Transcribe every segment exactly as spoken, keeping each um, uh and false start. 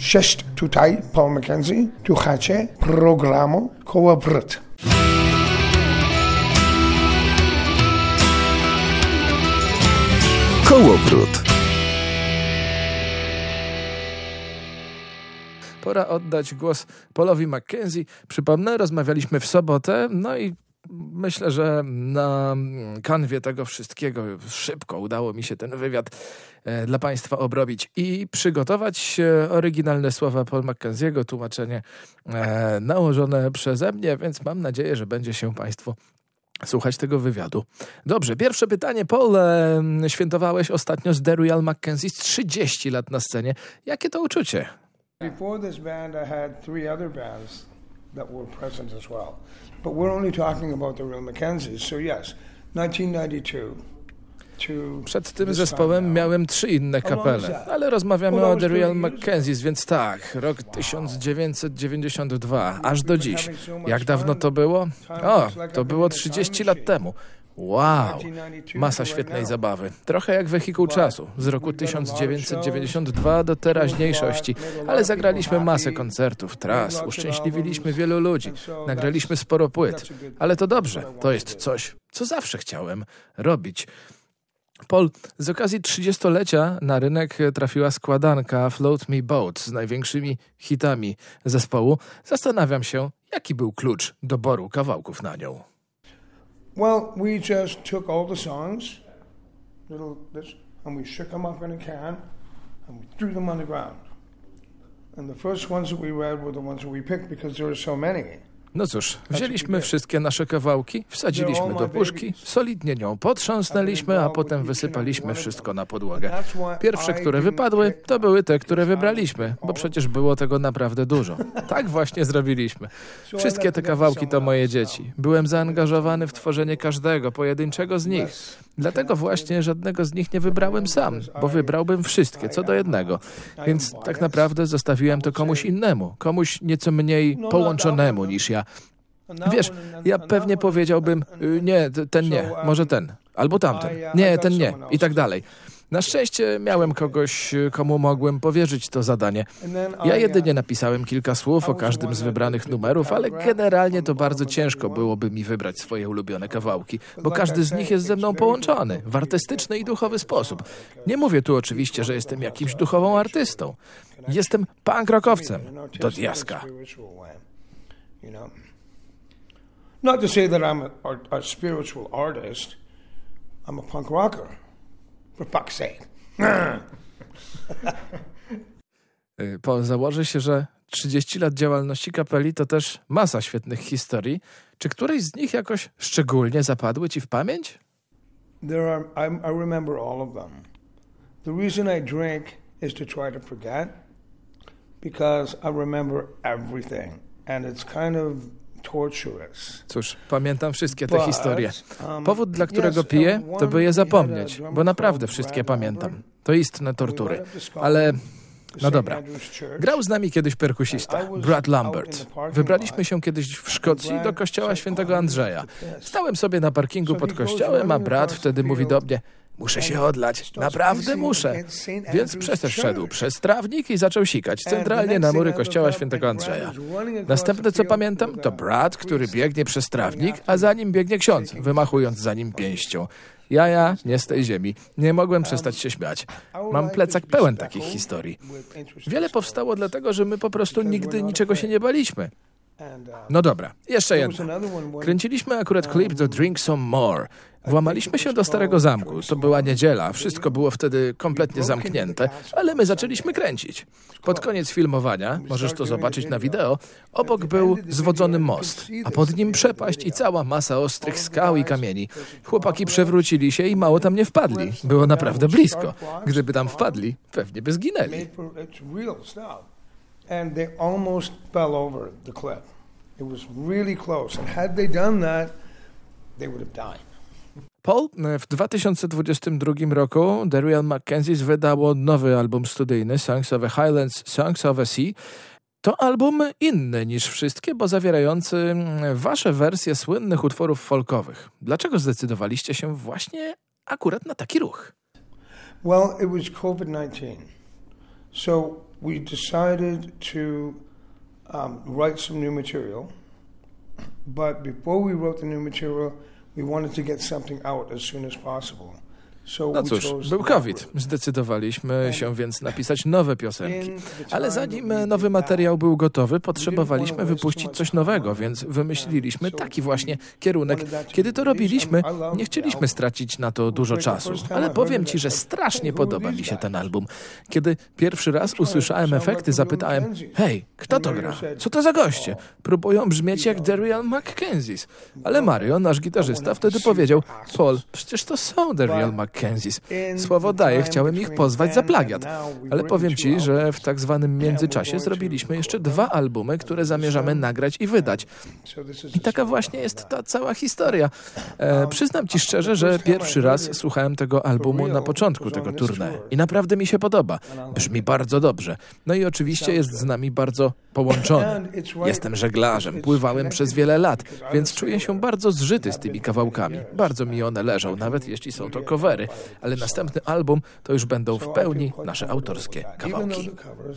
Cześć, tutaj Paul McKenzie, słuchacie programu Kołowrót. Kołowrót. Pora oddać głos Paulowi McKenzie. Przypomnę, rozmawialiśmy w sobotę, no i myślę, że na kanwie tego wszystkiego szybko udało mi się ten wywiad e, dla Państwa obrobić i przygotować e, oryginalne słowa Paul McKenzie'ego, tłumaczenie e, nałożone przeze mnie, więc mam nadzieję, że będzie się Państwu słuchać tego wywiadu. Dobrze, pierwsze pytanie. Paul, e, świętowałeś ostatnio z The Real McKenzie trzydzieści lat na scenie. Jakie to uczucie? Before this band, I had three other bands that were present as well. But we're only talking about the Real Mackenzies. So yes, nineteen ninety-two. Przed tym zespołem miałem trzy inne kapele, ale rozmawiamy o The Real Mackenzies, więc tak, rok tysiąc dziewięćset dziewięćdziesiąty drugi, aż do dziś. Jak dawno to było? O, to było trzydzieści lat temu. Wow, masa świetnej zabawy. Trochę jak wehikuł czasu, z roku tysiąc dziewięćset dziewięćdziesiąty drugi do teraźniejszości, ale zagraliśmy masę koncertów, tras, uszczęśliwiliśmy wielu ludzi, nagraliśmy sporo płyt. Ale to dobrze, to jest coś, co zawsze chciałem robić. Paul, z okazji trzydziestolecia na rynek trafiła składanka Float Me Boat z największymi hitami zespołu. Zastanawiam się, jaki był klucz doboru kawałków na nią. Well, we just took all the songs, little this, and we shook them up in a can, and we threw them on the ground. And the first ones that we read were the ones that we picked because there were so many. No cóż, wzięliśmy wszystkie nasze kawałki, wsadziliśmy do puszki, solidnie nią potrząsnęliśmy, a potem wysypaliśmy wszystko na podłogę. Pierwsze, które wypadły, to były te, które wybraliśmy, bo przecież było tego naprawdę dużo. Tak właśnie zrobiliśmy. Wszystkie te kawałki to moje dzieci. Byłem zaangażowany w tworzenie każdego, pojedynczego z nich. Dlatego właśnie żadnego z nich nie wybrałem sam, bo wybrałbym wszystkie, co do jednego. Więc tak naprawdę zostawiłem to komuś innemu, komuś nieco mniej połączonemu niż ja. Wiesz, ja pewnie powiedziałbym, nie, ten nie, może ten, albo tamten, nie, ten nie i tak dalej. Na szczęście miałem kogoś, komu mogłem powierzyć to zadanie. Ja jedynie napisałem kilka słów o każdym z wybranych numerów, ale generalnie to bardzo ciężko byłoby mi wybrać swoje ulubione kawałki, bo każdy z nich jest ze mną połączony w artystyczny i duchowy sposób. Nie mówię tu oczywiście, że jestem jakimś duchową artystą. Jestem punk rockowcem do diaska. Not to say that I'm a, a spiritual artist, I'm a punk rocker. For fuck's sake. Po założę się, że trzydzieści lat działalności kapeli to też masa świetnych historii. Czy któreś z nich jakoś szczególnie zapadły ci w pamięć? There are, I, I remember all of them. The reason I drink is to try to forget, because I remember everything, and it's kind of torturous. Cóż, pamiętam wszystkie te historie. Powód, dla którego piję, to by je zapomnieć, bo naprawdę wszystkie pamiętam. To istne tortury. Ale, no dobra. Grał z nami kiedyś perkusista, Brad Lambert. Wybraliśmy się kiedyś w Szkocji do kościoła świętego Andrzeja. Stałem sobie na parkingu pod kościołem, a Brad wtedy mówi do mnie: muszę się odlać, naprawdę muszę. Więc przeszedł przez trawnik i zaczął sikać centralnie na mury kościoła świętego Andrzeja. Następne, co pamiętam, to Brad, który biegnie przez trawnik, a za nim biegnie ksiądz, wymachując za nim pięścią. Ja, ja, nie z tej ziemi. Nie mogłem przestać się śmiać. Mam plecak pełen takich historii. Wiele powstało dlatego, że my po prostu nigdy niczego się nie baliśmy. No dobra, jeszcze jedno. Kręciliśmy akurat klip do Drink Some More. Włamaliśmy się do Starego Zamku. To była niedziela, wszystko było wtedy kompletnie zamknięte, ale my zaczęliśmy kręcić. Pod koniec filmowania, możesz to zobaczyć na wideo, obok był zwodzony most, a pod nim przepaść i cała masa ostrych skał i kamieni. Chłopaki przewrócili się i mało tam nie wpadli. Było naprawdę blisko. Gdyby tam wpadli, pewnie by zginęli. And they almost fell over the cliff. It was really close. And had they done that, they would have died. Paul, w dwa tysiące dwudziestym drugim roku The Real Mackenzies wydało nowy album studyjny Songs of the Highlands, Songs of the Sea. To album inny niż wszystkie, bo zawierający wasze wersje słynnych utworów folkowych. Dlaczego zdecydowaliście się właśnie akurat na taki ruch? Well, it was COVID nineteen. So we decided to um, write some new material, but before we wrote the new material, we wanted to get something out as soon as possible. No cóż, był COVID. Zdecydowaliśmy się więc napisać nowe piosenki. Ale zanim nowy materiał był gotowy, potrzebowaliśmy wypuścić coś nowego, więc wymyśliliśmy taki właśnie kierunek. Kiedy to robiliśmy, nie chcieliśmy stracić na to dużo czasu. Ale powiem ci, że strasznie podoba mi się ten album. Kiedy pierwszy raz usłyszałem efekty, zapytałem: hej, kto to gra? Co to za goście? Próbują brzmieć jak The Real McKenzies. Ale Mario, nasz gitarzysta, wtedy powiedział: Paul, przecież to są The Real McKenzies. Słowo daję, chciałem ich pozwać za plagiat. Ale powiem ci, że w tak zwanym międzyczasie zrobiliśmy jeszcze dwa albumy, które zamierzamy nagrać i wydać. I taka właśnie jest ta cała historia. E, przyznam ci szczerze, że pierwszy raz słuchałem tego albumu na początku tego tournée i naprawdę mi się podoba. Brzmi bardzo dobrze. No i oczywiście jest z nami bardzo połączony. Jestem żeglarzem, pływałem przez wiele lat, więc czuję się bardzo zżyty z tymi kawałkami. Bardzo mi one leżą, nawet jeśli są to covery. Ale następny album to już będą w pełni nasze autorskie kawałki.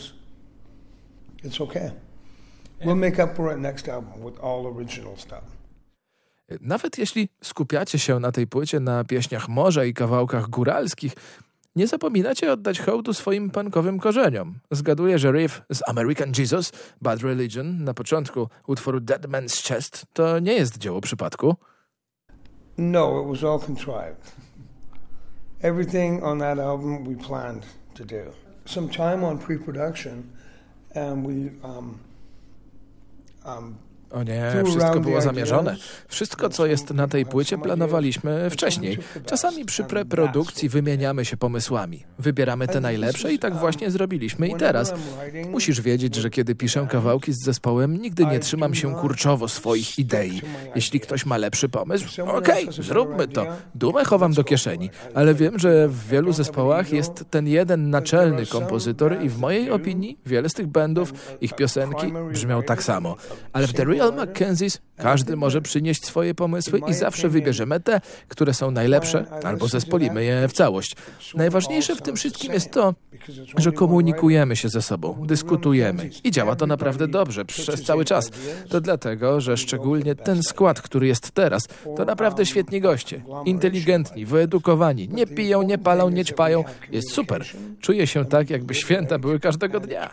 Nawet jeśli skupiacie się na tej płycie na pieśniach morza i kawałkach góralskich, nie zapominacie oddać hołdu swoim punkowym korzeniom. Zgaduję, że riff z American Jesus, Bad Religion na początku utworu Dead Man's Chest to nie jest dzieło przypadku. No, it was all contrived. Everything on that album we planned to do. Some time on pre-production, and we um, um, O nie, wszystko było zamierzone. Wszystko, co jest na tej płycie, planowaliśmy wcześniej. Czasami przy preprodukcji wymieniamy się pomysłami. Wybieramy te najlepsze i tak właśnie zrobiliśmy i teraz. Musisz wiedzieć, że kiedy piszę kawałki z zespołem, nigdy nie trzymam się kurczowo swoich idei. Jeśli ktoś ma lepszy pomysł, okej, okay, zróbmy to. Dumę chowam do kieszeni. Ale wiem, że w wielu zespołach jest ten jeden naczelny kompozytor i w mojej opinii wiele z tych bandów, ich piosenki brzmią tak samo. Ale w The Real McKenzies każdy może przynieść swoje pomysły i zawsze wybierzemy te, które są najlepsze, albo zespolimy je w całość. Najważniejsze w tym wszystkim jest to, że komunikujemy się ze sobą, dyskutujemy i działa to naprawdę dobrze przez cały czas. To dlatego, że szczególnie ten skład, który jest teraz, to naprawdę świetni goście. Inteligentni, wyedukowani, nie piją, nie palą, nie ćpają. Jest super. Czuję się tak, jakby święta były każdego dnia.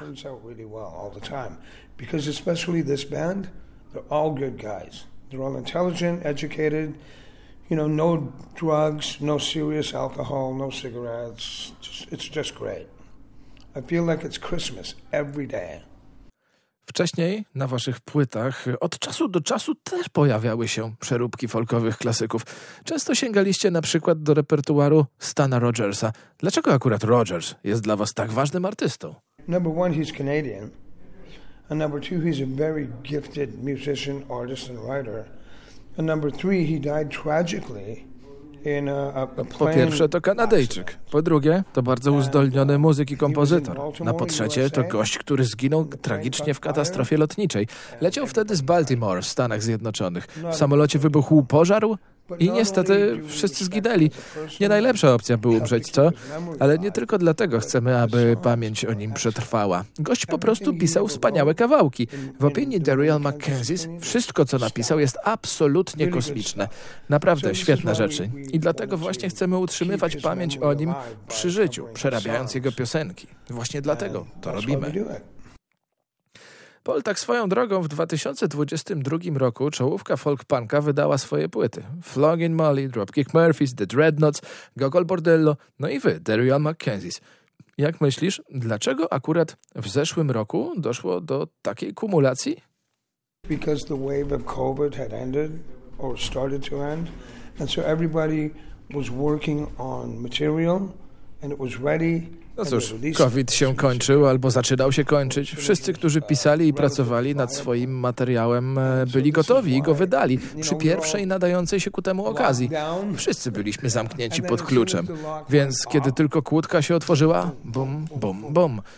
Because especially this band, they're all good guys. They're all intelligent, educated, you know, no drugs, no serious alcohol, no cigarettes. Just, it's just great. I feel like it's Christmas every day. Wcześniej na waszych płytach od czasu do czasu też pojawiały się przeróbki folkowych klasyków. Często sięgaliście na przykład do repertuaru Stana Rogersa. Dlaczego akurat Rogers jest dla was tak ważnym artystą? Number one, he's Canadian. And number two, he's a very gifted musician, artist, and writer. And number three, he died tragically in a, a, a plane. Po pierwsze, to Kanadyjczyk. Po drugie, to bardzo uzdolniony muzyk i kompozytor. Na po trzecie, to gość, który zginął tragicznie w katastrofie lotniczej. Leciał wtedy z Baltimore w Stanach Zjednoczonych. W samolocie wybuchł pożar i niestety wszyscy zginęli. Nie najlepsza opcja by umrzeć, co? Ale nie tylko dlatego chcemy, aby pamięć o nim przetrwała. Gość po prostu pisał wspaniałe kawałki. W opinii The Real McKenzies wszystko, co napisał, jest absolutnie kosmiczne. Naprawdę świetne rzeczy. I dlatego właśnie chcemy utrzymywać pamięć o nim przy życiu, przerabiając jego piosenki. Właśnie dlatego to robimy. Paul, tak swoją drogą w dwa tysiące dwudziestym drugim roku czołówka folk punka wydała swoje płyty. Flogging Molly, Dropkick Murphys, The Dreadnoughts, Gogol Bordello, no i wy, The Real McKenzies. Jak myślisz, dlaczego akurat w zeszłym roku doszło do takiej kumulacji? Because the wave of COVID had ended or started to end, and so everybody was working on material and it was ready. No cóż, COVID się kończył albo zaczynał się kończyć. Wszyscy, którzy pisali i pracowali nad swoim materiałem, byli gotowi i go wydali przy pierwszej nadającej się ku temu okazji. Wszyscy byliśmy zamknięci pod kluczem, więc kiedy tylko kłódka się otworzyła, bum, bum, bum.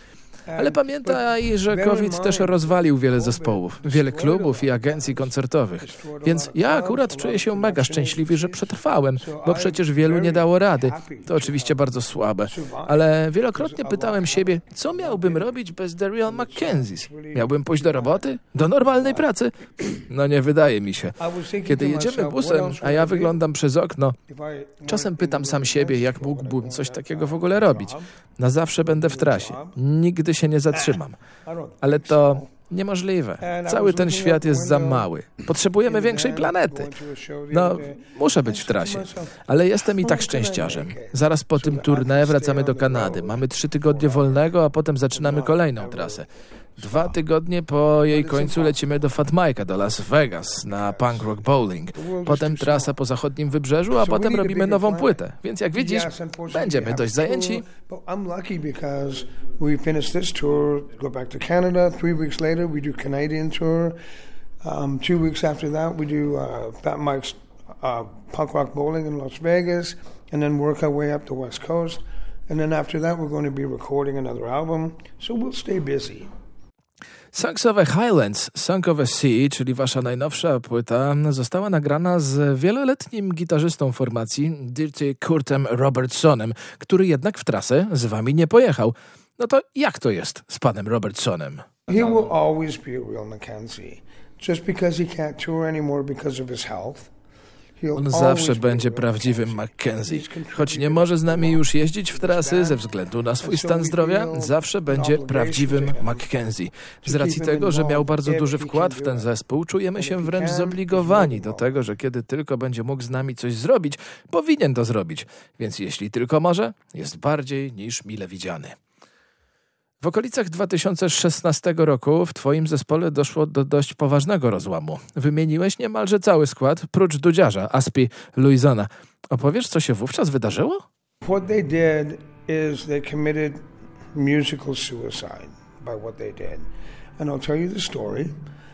Ale pamiętaj, że COVID też rozwalił wiele zespołów, wiele klubów i agencji koncertowych. Więc ja akurat czuję się mega szczęśliwy, że przetrwałem, bo przecież wielu nie dało rady. To oczywiście bardzo słabe. Ale wielokrotnie pytałem siebie, co miałbym robić bez The Real Mackenzies? Miałbym pójść do roboty? Do normalnej pracy? No nie wydaje mi się. Kiedy jedziemy busem, a ja wyglądam przez okno, czasem pytam sam siebie, jak mógłbym coś takiego w ogóle robić. Na zawsze będę w trasie. Nigdy się nie zatrzymam. Ale to niemożliwe. Cały ten świat jest za mały. Potrzebujemy większej planety. No, muszę być w trasie. Ale jestem i tak szczęściarzem. Zaraz po tym tournée wracamy do Kanady. Mamy trzy tygodnie wolnego, a potem zaczynamy kolejną trasę. Dwa tygodnie po jej końcu lecimy do Fat Mike'a, do Las Vegas na Punk Rock Bowling. Potem trasa po zachodnim wybrzeżu, a potem robimy nową płytę. Więc jak widzisz, będziemy dość zajęci. We finish this tour, go back to Canada. Three weeks later, we do Canadian tour. Um, two weeks after that, we do uh, Fat Mike's uh, Punk Rock Bowling in Las Vegas, and then work our way up the West Coast. And then after that, we're going to be recording another album. So we'll stay busy. Songs of the Highlands, Song of the Sea, czyli wasza najnowsza płyta, została nagrana z wieloletnim gitarzystą formacji Dirty Kurtem Robertsonem, który jednak w trasę z wami nie pojechał. No to jak to jest z panem Robertsonem? He will always be a real Mackenzie. Just because he can't tour anymore because of his health. On zawsze będzie prawdziwym Mackenzie. Choć nie może z nami już jeździć w trasy ze względu na swój stan zdrowia, zawsze będzie prawdziwym Mackenzie. Z racji tego, że miał bardzo duży wkład w ten zespół, czujemy się wręcz zobligowani do tego, że kiedy tylko będzie mógł z nami coś zrobić, powinien to zrobić. Więc jeśli tylko może, jest bardziej niż mile widziany. W okolicach dwa tysiące szesnastego roku w twoim zespole doszło do dość poważnego rozłamu. Wymieniłeś niemalże cały skład, prócz dudziarza, Aspi Luizona. Opowiesz, co się wówczas wydarzyło? What they did is they committed musical suicide by what they did. And I'll tell you the story.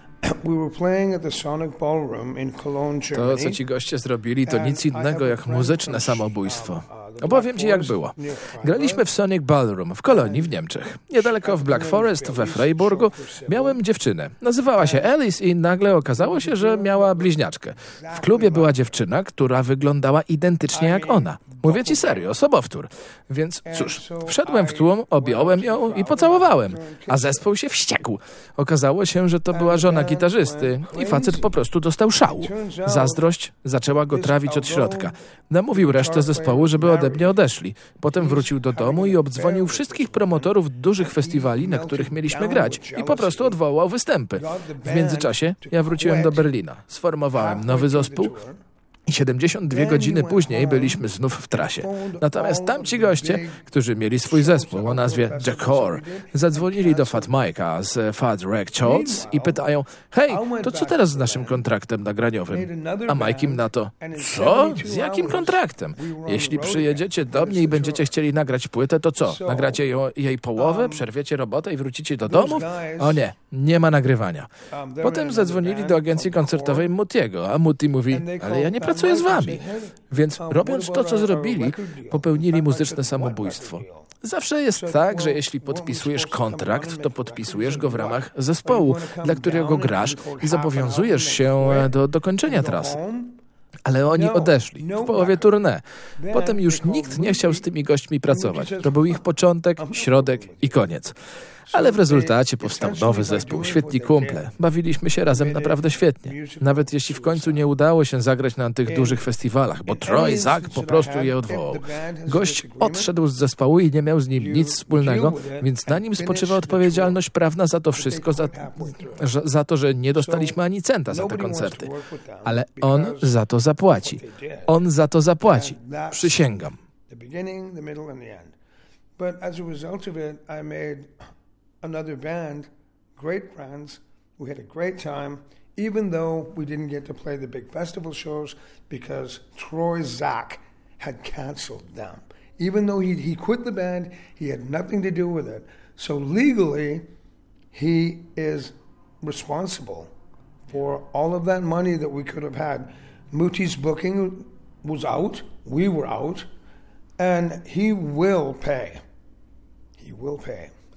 We were playing at the Sonic Ballroom in Cologne, Germany. To, co ci goście zrobili, to nic innego jak muzyczne samobójstwo. Opowiem ci, jak było. Graliśmy w Sonic Ballroom w Kolonii w Niemczech. Niedaleko w Black Forest we Freiburgu miałem dziewczynę. Nazywała się Alice i nagle okazało się, że miała bliźniaczkę. W klubie była dziewczyna, która wyglądała identycznie jak ona. Mówię ci serio, sobowtór. Więc cóż, wszedłem w tłum, objąłem ją i pocałowałem. A zespół się wściekł. Okazało się, że to była żona gitarzysty i facet po prostu dostał szału. Zazdrość zaczęła go trawić od środka. Namówił resztę zespołu, żeby ode mnie odeszli. Potem wrócił do domu i obdzwonił wszystkich promotorów dużych festiwali, na których mieliśmy grać i po prostu odwołał występy. W międzyczasie ja wróciłem do Berlina. Sformowałem nowy zespół i siedemdziesiąt dwie godziny później byliśmy znów w trasie. Natomiast tamci goście, którzy mieli swój zespół o nazwie The Core, zadzwonili do Fat Mike'a z Fat Wreck Chords i pytają: hej, to co teraz z naszym kontraktem nagraniowym? A Mike im na to: co? Z jakim kontraktem? Jeśli przyjedziecie do mnie i będziecie chcieli nagrać płytę, to co? Nagracie ją, jej połowę, przerwiecie robotę i wrócicie do domów? O nie, nie ma nagrywania. Potem zadzwonili do agencji koncertowej Mutiego, a Muti mówi: ale ja nie pracuję z wami. Więc robiąc to, co zrobili, popełnili muzyczne samobójstwo. Zawsze jest tak, że jeśli podpisujesz kontrakt, to podpisujesz go w ramach zespołu, dla którego grasz i zobowiązujesz się do dokończenia trasy. Ale oni odeszli w połowie tournée. Potem już nikt nie chciał z tymi gośćmi pracować. To był ich początek, środek i koniec. Ale w rezultacie powstał nowy zespół, świetni kumple. Bawiliśmy się razem naprawdę świetnie. Nawet jeśli w końcu nie udało się zagrać na tych dużych festiwalach, bo Troy Zak po prostu je odwołał. Gość odszedł z zespołu i nie miał z nim nic wspólnego, więc na nim spoczywa odpowiedzialność prawna za to wszystko, za, za to, że nie dostaliśmy ani centa za te koncerty. Ale on za to zapłaci. On za to zapłaci. Przysięgam. Another band, great friends. We had a great time, even though we didn't get to play the big festival shows because Troy Zak had canceled them. Even though he, he quit the band, he had nothing to do with it. So legally, he is responsible for all of that money that we could have had. Muti's booking was out, we were out, and he will pay. He will pay.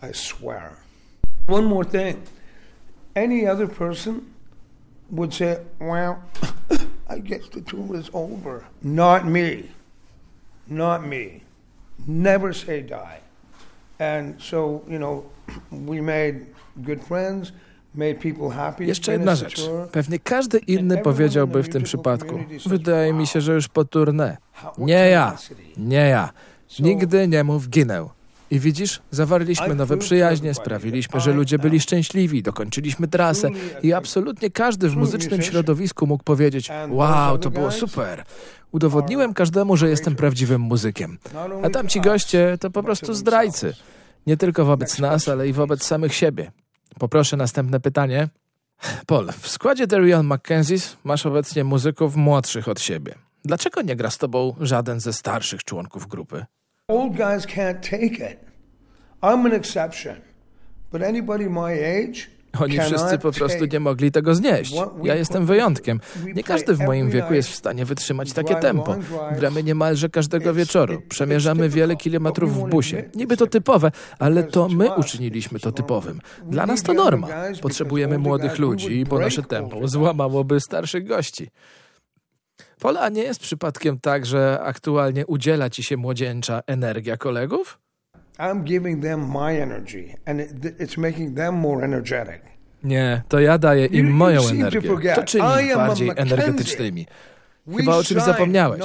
I swear. One more thing. Any other person would say, well, I guess the tour is over. Not me. Not me. Never say die. And so, you know, we made good friends. Jeszcze jedna rzecz. Pewnie każdy inny powiedziałby w tym przypadku. Wydaje mi się, że już po tournée. Nie ja. Nie ja. Nigdy nie mów ginę. I widzisz, zawarliśmy nowe przyjaźnie, sprawiliśmy, że ludzie byli szczęśliwi, dokończyliśmy trasę i absolutnie każdy w muzycznym środowisku mógł powiedzieć: wow, to było super. Udowodniłem każdemu, że jestem prawdziwym muzykiem. A tamci goście to po prostu zdrajcy. Nie tylko wobec nas, ale i wobec samych siebie. Poproszę następne pytanie. Paul, w składzie The Real Mackenzies masz obecnie muzyków młodszych od siebie. Dlaczego nie gra z tobą żaden ze starszych członków grupy? Old guys can't take it. I'm an exception. But anybody my age Oni wszyscy po prostu nie mogli tego znieść. Ja jestem wyjątkiem. Nie każdy w moim wieku jest w stanie wytrzymać takie tempo. Gramy niemalże każdego wieczoru. Przemierzamy wiele kilometrów w busie. Niby to typowe, ale to my uczyniliśmy to typowym. Dla nas to norma. Potrzebujemy młodych ludzi, bo nasze tempo złamałoby starszych gości. Paul, a nie jest przypadkiem tak, że aktualnie udziela ci się młodzieńcza energia kolegów? I'm giving them my energy and it's making them more energetic. Nie, to ja daję im moją energię. To czyni ich bardziej energetycznymi. Chyba o czymś zapomniałeś.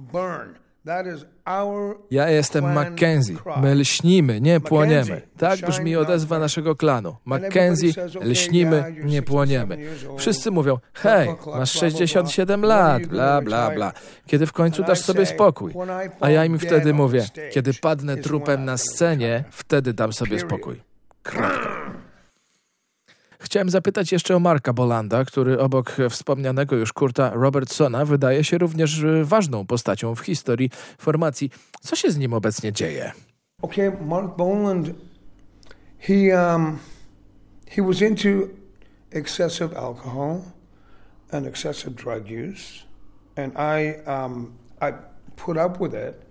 Ja jestem Mackenzie. My lśnimy, nie płoniemy. Tak brzmi odezwa naszego klanu. Mackenzie, lśnimy, nie płoniemy. Wszyscy mówią: hej, masz sześćdziesiąt siedem lat, bla, bla, bla. Kiedy w końcu dasz sobie spokój? A ja im wtedy mówię: kiedy padnę trupem na scenie, wtedy dam sobie spokój. Kropka. Chciałem zapytać jeszcze o Marka Bolanda, który obok wspomnianego już Kurta Robertsona wydaje się również ważną postacią w historii formacji. Co się z nim obecnie dzieje? Okay, Mark Boland, he um he was into excessive alcohol and excessive drug use, and I um I put up with it.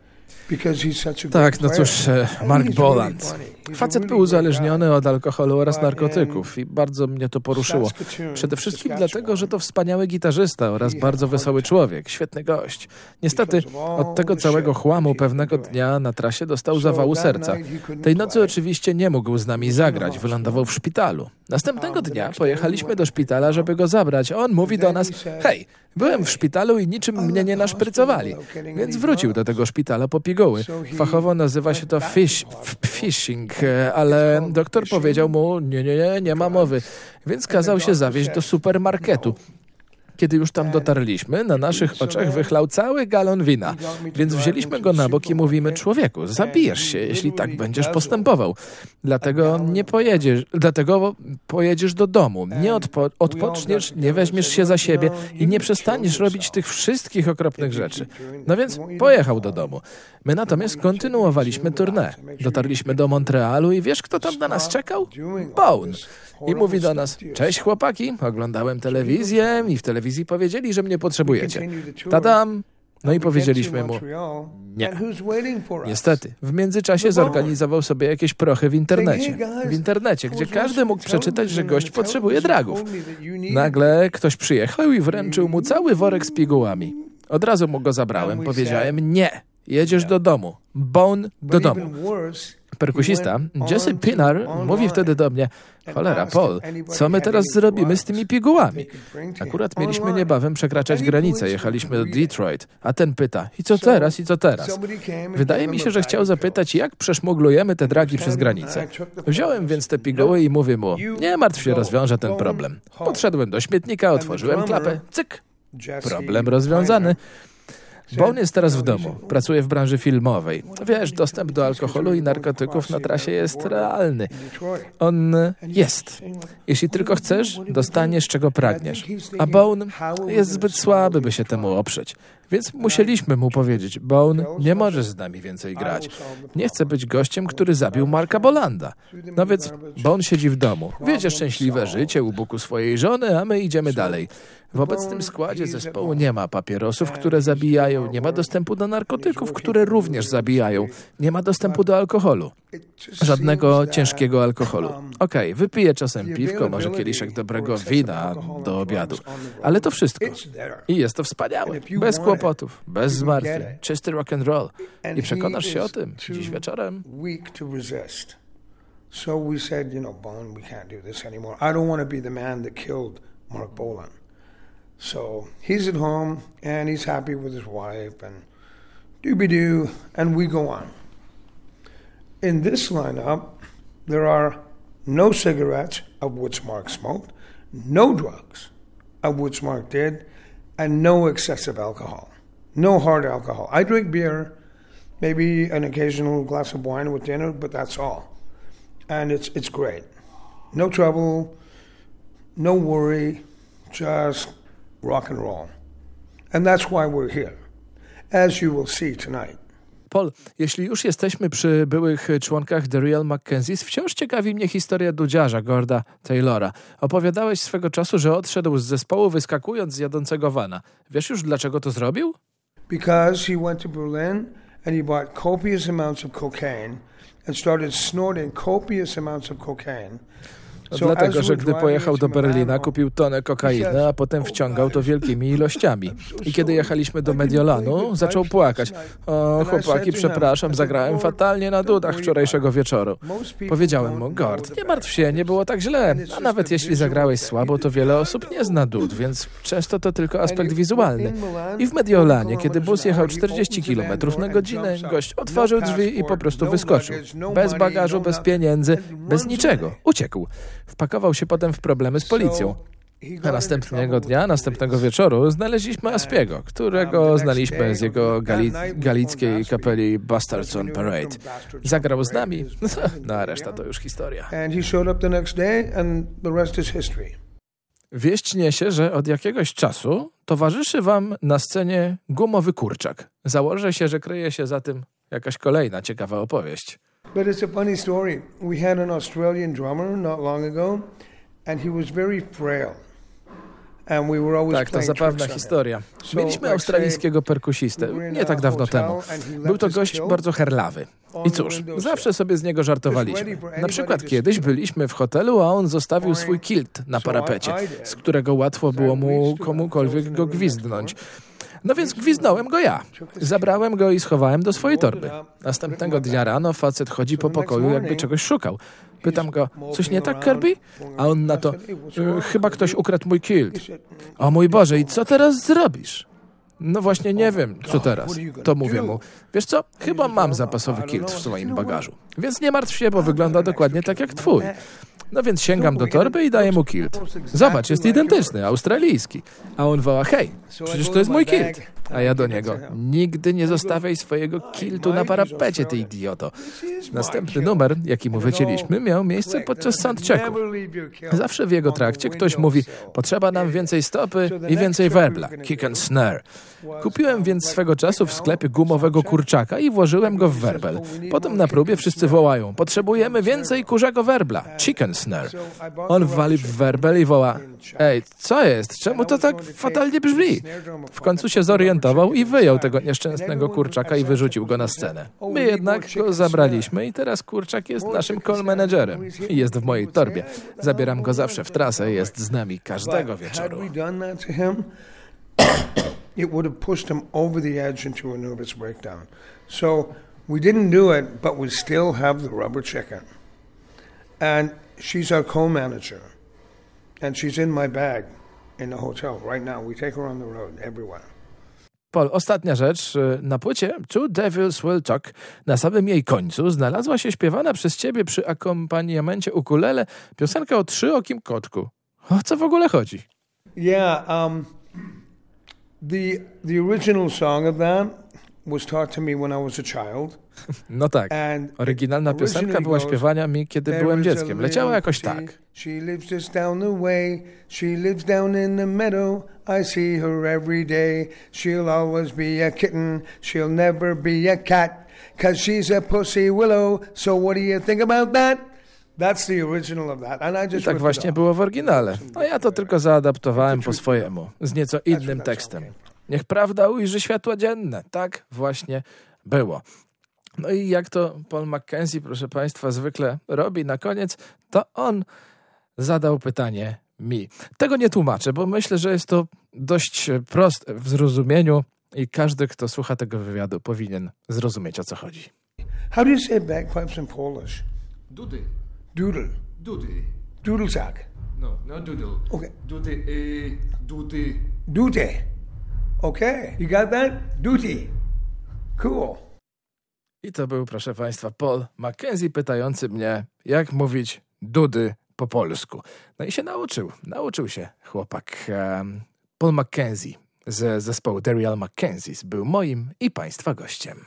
Tak, no cóż, Mark Boland. Facet był uzależniony od alkoholu oraz narkotyków i bardzo mnie to poruszyło. Przede wszystkim dlatego, że to wspaniały gitarzysta oraz bardzo wesoły człowiek, świetny gość. Niestety od tego całego chłamu pewnego dnia na trasie dostał zawału serca. Tej nocy oczywiście nie mógł z nami zagrać, wylądował w szpitalu. Następnego dnia pojechaliśmy do szpitala, żeby go zabrać. On mówi do nas: hej, byłem w szpitalu i niczym mnie nie naszprycowali. Więc wrócił do tego szpitala po piguły. Fachowo nazywa się to fish, phishing, ale doktor powiedział mu: nie, nie, nie, nie ma mowy. Więc kazał się zawieźć do supermarketu. Kiedy już tam dotarliśmy, na naszych oczach wychlał cały galon wina. Więc wzięliśmy go na bok i mówimy: człowieku, zabijesz się, jeśli tak będziesz postępował. Dlatego nie pojedziesz, dlatego pojedziesz do domu, nie odpo- odpoczniesz, nie weźmiesz się za siebie i nie przestaniesz robić tych wszystkich okropnych rzeczy. No więc pojechał do domu. My natomiast kontynuowaliśmy tournée. Dotarliśmy do Montrealu i wiesz, kto tam na nas czekał? Bone. I mówi do nas: cześć chłopaki, oglądałem telewizję i w telewizji powiedzieli, że mnie potrzebujecie. Tadam! No i powiedzieliśmy mu: nie. Niestety, w międzyczasie zorganizował sobie jakieś prochy w internecie. W internecie, gdzie każdy mógł przeczytać, że gość potrzebuje dragów. Nagle ktoś przyjechał i wręczył mu cały worek z pigułami. Od razu mu go zabrałem, powiedziałem: nie, jedziesz do domu. Bone do domu. Perkusista Jesse Pinar mówi wtedy do mnie: cholera, Paul, co my teraz zrobimy z tymi pigułami? Akurat mieliśmy niebawem przekraczać granicę, jechaliśmy do Detroit, a ten pyta: i co teraz, i co teraz? Wydaje mi się, że chciał zapytać, jak przeszmuglujemy te dragi przez granicę. Wziąłem więc te piguły i mówię mu: nie martw się, rozwiążę ten problem. Podszedłem do śmietnika, otworzyłem klapę, cyk, problem rozwiązany. Bone jest teraz w domu, pracuje w branży filmowej. Wiesz, dostęp do alkoholu i narkotyków na trasie jest realny. On jest. Jeśli tylko chcesz, dostaniesz, czego pragniesz. A Bone jest zbyt słaby, by się temu oprzeć. Więc musieliśmy mu powiedzieć, Bone nie możesz z nami więcej grać. Nie chcę być gościem, który zabił Marka Bolanda. No więc Bone siedzi w domu, wiedzie szczęśliwe życie u boku swojej żony, a my idziemy dalej. W obecnym składzie zespołu nie ma papierosów, które zabijają, nie ma dostępu do narkotyków, które również zabijają, nie ma dostępu do alkoholu. Żadnego ciężkiego alkoholu. Okej, okay, wypiję czasem piwko, może kieliszek dobrego wina do obiadu. Ale to wszystko. I jest to wspaniałe. Bez kłopotów, bez zmartwień, czysty rock and roll. I przekonasz się o tym dziś wieczorem. So we said, you know, Bone, we can't do this anymore. I don't want to be the man that killed Mark Bolan. So he's at home and he's happy with his wife and doobie-doo, and we go on. In this lineup, there are no cigarettes, of which Mark smoked, no drugs, of which Mark did, and no excessive alcohol, no hard alcohol. I drink beer, maybe an occasional glass of wine with dinner, but that's all. And it's it's great. No trouble, no worry, just rock and roll. And that's why we're here, as you will see tonight. Paul, jeśli już jesteśmy przy byłych członkach The Real Mackenzies, wciąż ciekawi mnie historia dudziarza Gorda Taylora. Opowiadałeś swego czasu, że odszedł z zespołu wyskakując z jadącego vana. Wiesz już, dlaczego to zrobił? Because he went to Berlin and he bought copious amounts of cocaine and started snorting copious amounts of cocaine. Dlatego, że gdy pojechał do Berlina, kupił tonę kokainy, a potem wciągał to wielkimi ilościami. I kiedy jechaliśmy do Mediolanu, zaczął płakać. O, chłopaki, przepraszam, zagrałem fatalnie na dudach wczorajszego wieczoru. Powiedziałem mu, Gord, nie martw się, nie było tak źle. A nawet jeśli zagrałeś słabo, to wiele osób nie zna dud, więc często to tylko aspekt wizualny. I w Mediolanie, kiedy bus jechał czterdzieści kilometrów na godzinę, gość otworzył drzwi i po prostu wyskoczył. Bez bagażu, bez pieniędzy, bez niczego. Uciekł. Wpakował się potem w problemy z policją. A następnego dnia, następnego wieczoru znaleźliśmy Aspiego, którego znaliśmy z jego gali- galickiej kapeli Bastards on Parade. Zagrał z nami, no a reszta to już historia. Wieść niesie, że od jakiegoś czasu towarzyszy wam na scenie gumowy kurczak. Założę się, że kryje się za tym jakaś kolejna ciekawa opowieść. But it's a funny story. We had an Australian drummer not long ago, and he was very frail. And we were always tak, to zabawna historia. Mieliśmy australijskiego perkusistę nie tak dawno temu. Był to gość bardzo herlawy. I cóż, zawsze sobie z niego żartowaliśmy. Na przykład kiedyś byliśmy w hotelu, a on zostawił swój kilt na parapecie, z którego łatwo było mu komukolwiek go gwizdnąć. No więc gwizdnąłem go ja. Zabrałem go i schowałem do swojej torby. Następnego dnia rano facet chodzi po pokoju, jakby czegoś szukał. Pytam go, coś nie tak, Kirby? A on na to, e, chyba ktoś ukradł mój kilt. O mój Boże, i co teraz zrobisz? No właśnie nie wiem, co teraz. To mówię mu, wiesz co, chyba mam zapasowy kilt w swoim bagażu. Więc nie martw się, bo wygląda dokładnie tak jak twój. No więc sięgam do torby i daję mu kilt. Zobacz, jest identyczny, australijski. A on woła, hej, przecież to jest mój kilt. A ja do niego, nigdy nie zostawiaj swojego kiltu na parapecie, ty idioto. Następny numer, jaki mu wycięliśmy, miał miejsce podczas soundchecku. Zawsze w jego trakcie ktoś mówi, potrzeba nam więcej stopy i więcej werbla, kick and snare. Kupiłem więc swego czasu w sklepie gumowego kurczaka i włożyłem go w werbel. Potem na próbie wszyscy wołają, potrzebujemy więcej kurzego werbla, chicken snare. On wali w werbel i woła, ej, co jest? Czemu to tak fatalnie brzmi? W końcu się zorientował i wyjął tego nieszczęsnego kurczaka i wyrzucił go na scenę. My jednak go zabraliśmy i teraz kurczak jest naszym call managerem. I jest w mojej torbie. Zabieram go zawsze w trasę i jest z nami każdego wieczoru. It would have pushed him over the edge into a nervous breakdown. So we didn't do it, but we still have the rubber chicken. And she's our co-manager. And she's in my bag in the hotel right now. We take her on the road everywhere. Paul, ostatnia rzecz. Na płycie Two Devils Will Talk na samym jej końcu znalazła się śpiewana przez ciebie przy akompaniamencie ukulele piosenka o trzyokim kotku. O co w ogóle chodzi? Yeah, um... The the original song of that was taught to me when I was a child. No tak. Oryginalna piosenka była śpiewana mi, kiedy byłem dzieckiem. Leciała jakoś tak. She lives just down the way. She lives down in the meadow. I see her every day. She'll always be a kitten. She'll never be a cat. 'Cause she's a pussy willow. So what do you think about that? That's the original of that. And I just I tak właśnie było w oryginale. A ja to tylko zaadaptowałem po swojemu, z nieco innym tekstem. Niech prawda ujrzy światło dzienne. Tak właśnie było. No i jak to Paul McKenzie, proszę Państwa, zwykle robi na koniec, to on zadał pytanie mi. Tego nie tłumaczę, bo myślę, że jest to dość proste w zrozumieniu i każdy, kto słucha tego wywiadu, powinien zrozumieć, o co chodzi. How do you say bagpipes in Polish? Dudy. Doodle. Dudy. Doodlesack. No, no doodle. Okay. Dudy, y, dudy. Duty. Okay. You got that? Duty. Cool. I to był, proszę Państwa, Paul McKenzie pytający mnie, jak mówić dudy po polsku. No i się nauczył. Nauczył się chłopak. Um, Paul McKenzie ze zespołu The Real Mackenzies był moim i Państwa gościem.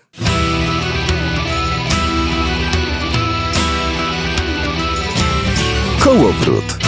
Kołowrót.